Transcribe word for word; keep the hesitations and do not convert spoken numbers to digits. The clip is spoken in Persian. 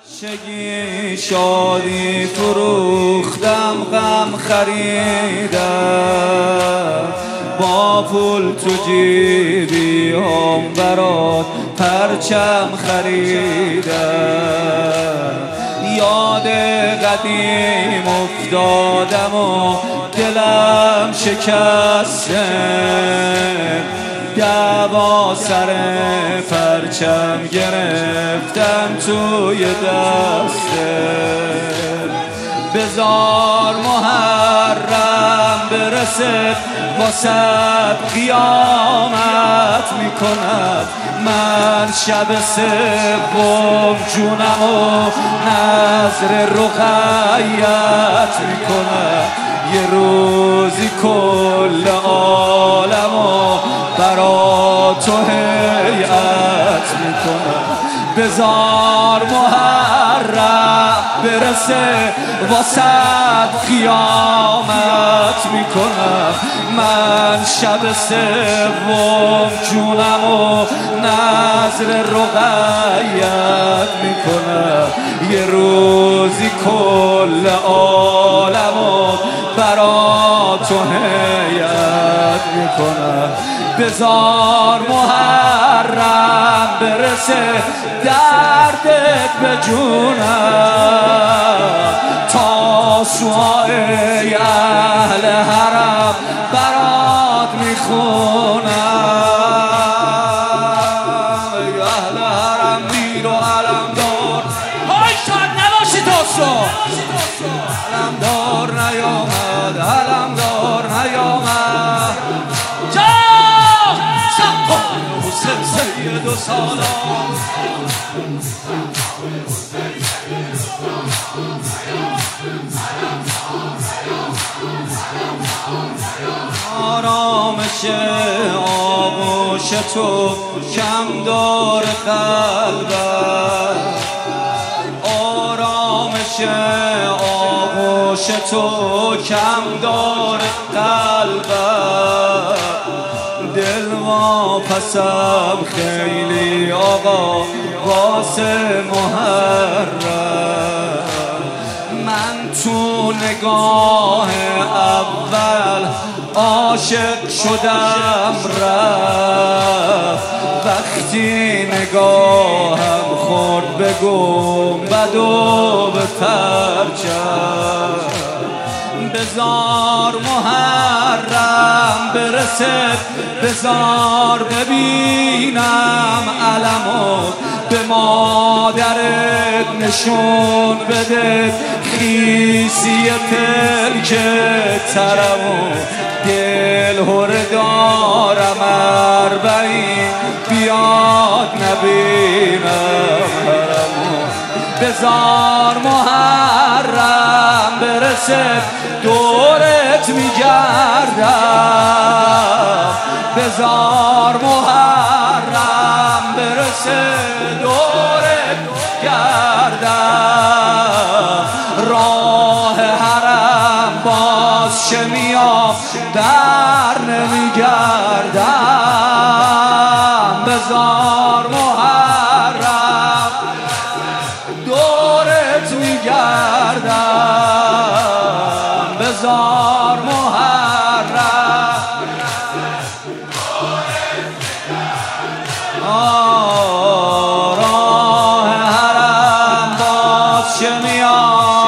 شگی شادی فروختم، غم خریدم، با پول تو جیبی هم برات پرچم خریدم. یاد قدیم افتادم و دلم شکسته، دعوا سر پرچم گرفتم توی دسته. بزار محرم برسه واسه قیامت میکند، من شب سوم جونم و نظر رقیت میکند. یه روزی کل عالمو برا تو هیئت میکنم. بزار محرم برسه واسه قیامت میکنم، من شب سوم جونم و نظر رقیت میکنم. یه روزی کل عالمو برا تو هیئت میکنم. بزار محرم برسه دردت به جونم، تا سوای اهل حرم برات میخونم. ای اهل حرم میر و علمدار، های شاد نباشی دوستو، علمدار نیامد، علمدار نیامد. حسین سید و سالار، آرامش آغوش تو کم دار قلبم، آرامش آغوش تو کم دار قلبم. دل واپسم خیلی آقا واسه محرم، من تو نگاه اول عاشق شدم رفت، وقتی نگاهم خورد به گنبد و به پرچم. بزار محرم برسه، بزار ببینم علمو، به مادرت نشون بده خیسی پلک ترمو. دل هر دارم اربعین بیاد نبینم حرمو. بزار محرم برسه دورت میگردم، بزار محرم برسه دورت گردم. راه حرم باز چه میام در نمیگردم. بزار محرم دورت میگردم، بزار محرم آه راه حرم باز چه میاد